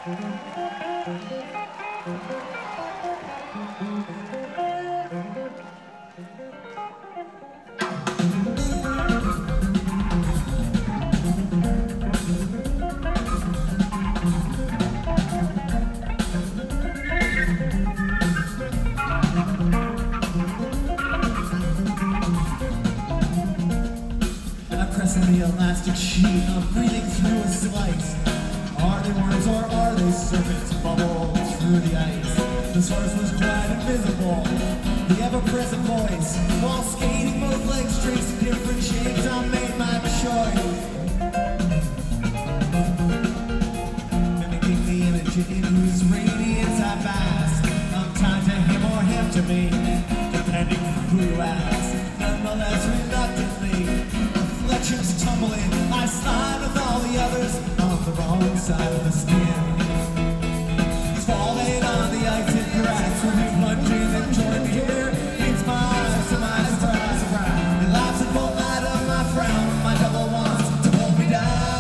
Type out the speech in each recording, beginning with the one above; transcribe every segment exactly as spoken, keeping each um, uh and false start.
The elastic sheet, I'm breathing through a slice. Are they worms or are they serpents bubble through the ice? The source was quite invisible, the ever-present voice. While skating both legs straight to different shapes, I made my choice. Mimicking the image in whose radiance I bask. I'm tied to him or him to me, depending on who you ask. Nonetheless, reluctantly, reflections tumbling, I slide with all the others on the wrong side of the skin. Falling on the ice and cracks will be plunging and join me here. Meets my eyes to my surprise. It laughs at both light of my frown. My devil wants to hold me down.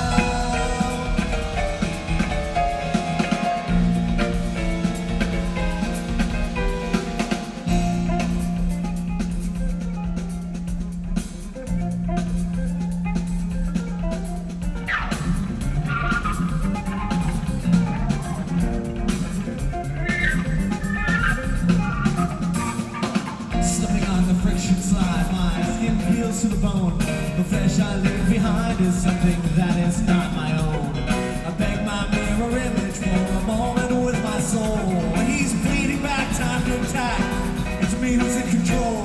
Slide, my skin peels to the bone. The flesh I leave behind is something that is not my own. I beg my mirror image for a moment with my soul. He's bleeding back, time to attack. It's me who's in control.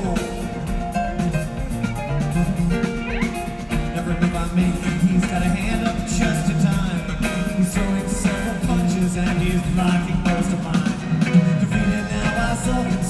Every move I make, he's got a hand up just in time. He's throwing several punches and he's blocking most of mine. Defeated now by some